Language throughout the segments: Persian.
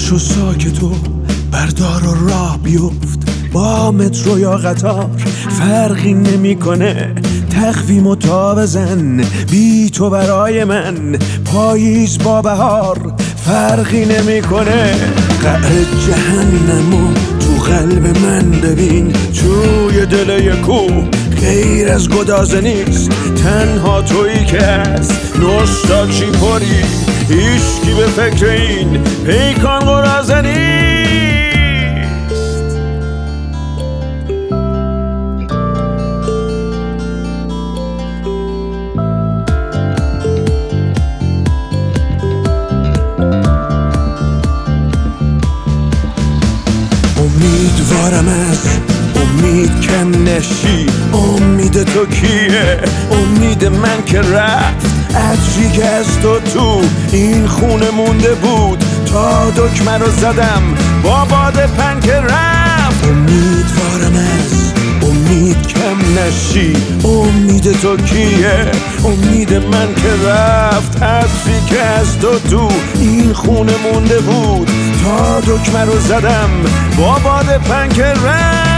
پاشو ساکت و بردار و راه بیفت، با مترو یا قطار فرقی نمیکنه، تقویم و تا بزن بی تو برای من، پاییز با بهار فرقی نمیکنه. قعر جهنمو تو قلب من ببین، توی دل یکو غیر از گدازه نیست، تنها تویی که از نوستالژی پری، هیچکی به فکر این پیکان قرازه نیست. امیدوارم از امید کم نشی، امید تو کیه؟ امید من که رفت، عطری که از تو این خونه مونده بود، تا دکمه رو زدم با باد پنکه رفت. امیدوارم از امید کم نشی، امید تو کیه؟ امید من که رفت، عطری که از تو این خونه مونده بود، تا دکمه رو زدم با باد پنکه رفت.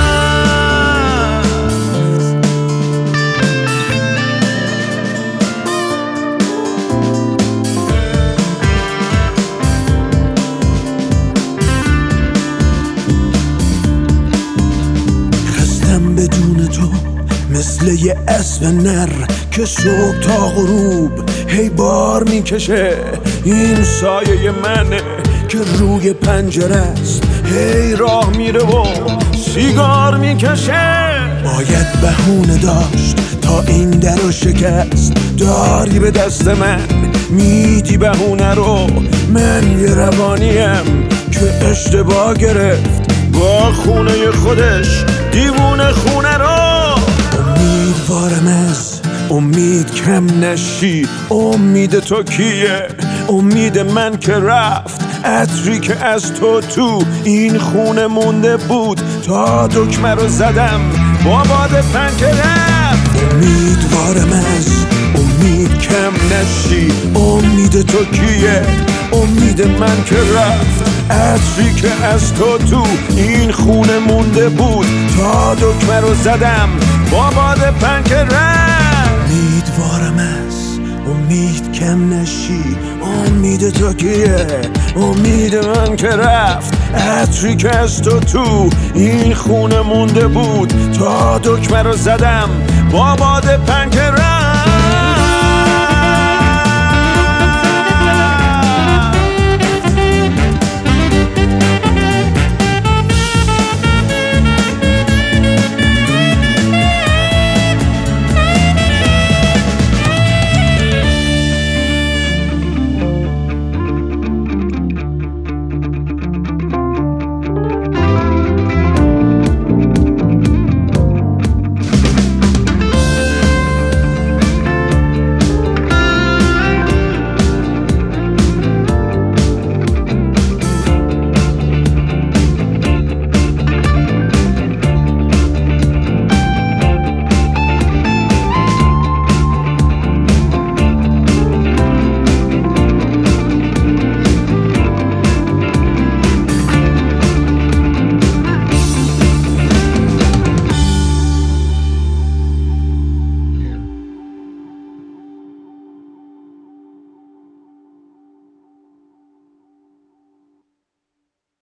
بدون تو مثل یه اسب نر که صبح تا غروب هی بار میکشه، این سایه منه که روی پنجره است، هی راه میره و سیگار میکشه. باید بهونه داشت تا این در رو شکست، داری به دست من میدی بهونه رو، من یه روانیم که اشتباه گرفت با خونه خودش دیوونه خونه رو. امیدوارم از امید کم نشی، امید تو کیه؟ امید من که رفت، عطری که از تو این خونه مونده بود، تا دکمه رو زدم با باد پنکه رفت. امیدوارم از امید کم نشی، امید تو کیه؟ امید من که رفت، عطری که از تو این خونه مونده بود، تا دکمه رو زدم با باد پنکه رفت. امیدوارم از امید کم نشی، امید تو کیه؟ امید من که رفت، عطری که از تو این خونه مونده بود، تا دکمه رو زدم با باد پنکه رفت.